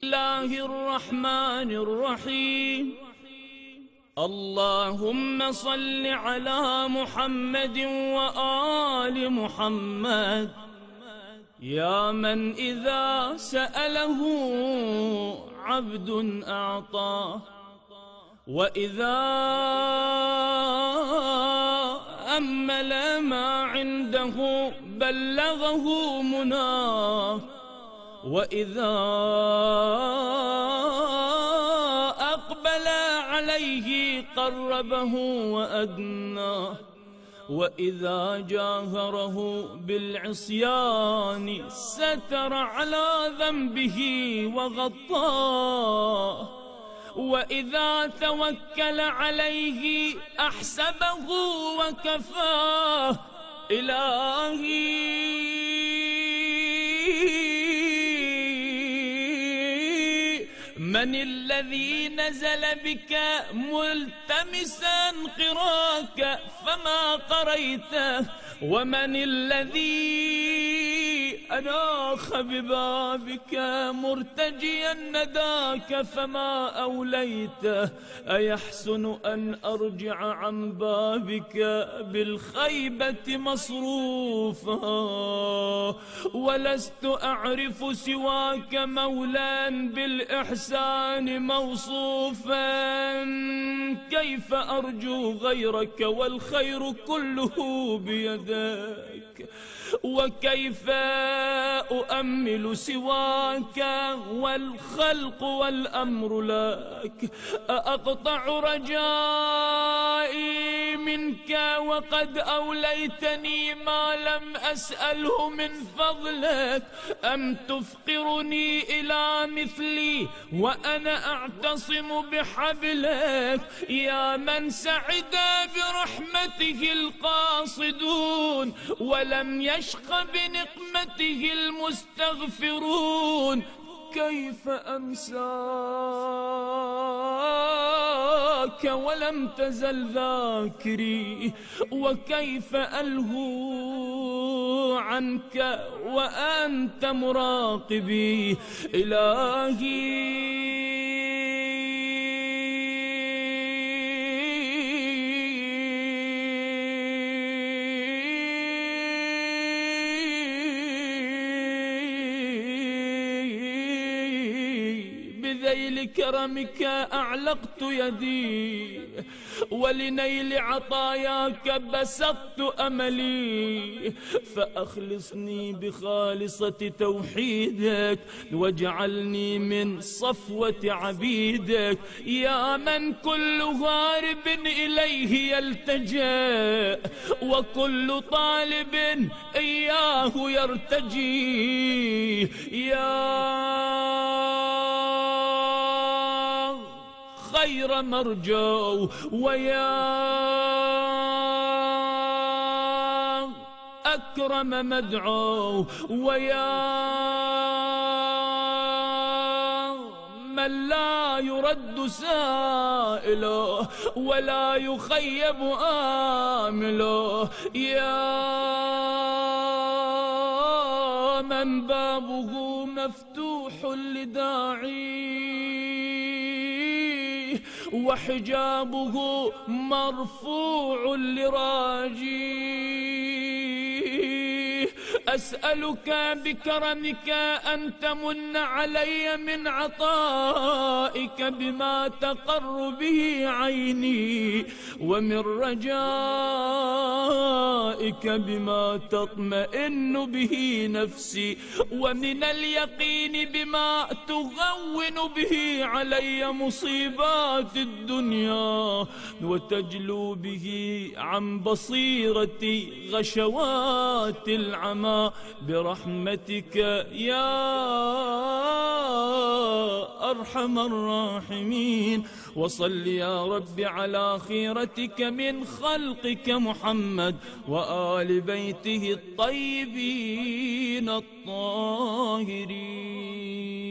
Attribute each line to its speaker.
Speaker 1: الله الرحمن الرحيم. اللهم صل على محمد وآل محمد. يا من إذا سأله عبد أعطاه، وإذا أمل ما عنده بلغه مناه، وإذا أقبل عليه قربه وأدناه، وإذا جاهره بالعصيان ستر على ذنبه وغطاه، وإذا توكل عليه أحسبه وكفاه. إلهي من الذي نزل بك ملتمسا قراك فما قريته، ومن الذي أناخ ببابك مرتجيا نداك فما أوليته. أيحسن أن أرجع عن بابك بالخيبة مصروفا، ولست أعرف سواك مولا بالإحسان موصوفا. كيف أرجو غيرك والخير كله بيدك، وكيف أؤمل سواك والخلق والأمر لك. أقطع رجائي منك وقد أوليتني ما لم أسأله من فضلك، أم تفقرني إلى مثلي وأنا أعتصم بحبلك. يا من سعد برحمته القاصدون ولم يشق بنقمته المستغفرون، كيف أنساك ولم تزل ذاكري، وكيف ألهو عنك وأنت مراقبي. إلهي بذيل كرمك أعلقت يدي، ولنيل عطاياك بسطت أملي. فأخلصني بخالصة توحيدك واجعلني من صفوة عبيدك. يا من كل هارب إليه يلتجأ، وكل طالب إياه يرتجي. يا خير مرجو، ويا أكرم مدعو، ويا من لا يرد سائله ولا يخيب آمله. يا من بابه مفتوح لداعي وحجابه مرفوع لراجي. أسألك بكرمك أن تمن علي من عطائك بما تقر به عيني، ومن رجائك بما تطمئن به نفسي، ومن اليقين بما تهون به علي مصيبات الدنيا، وتجلو به عن بصيرتي غشوات العمى. برحمتك يا أرحم الراحمين. وصل يا رب على خيرتك من خلقك محمد وآل بيته الطيبين الطاهرين.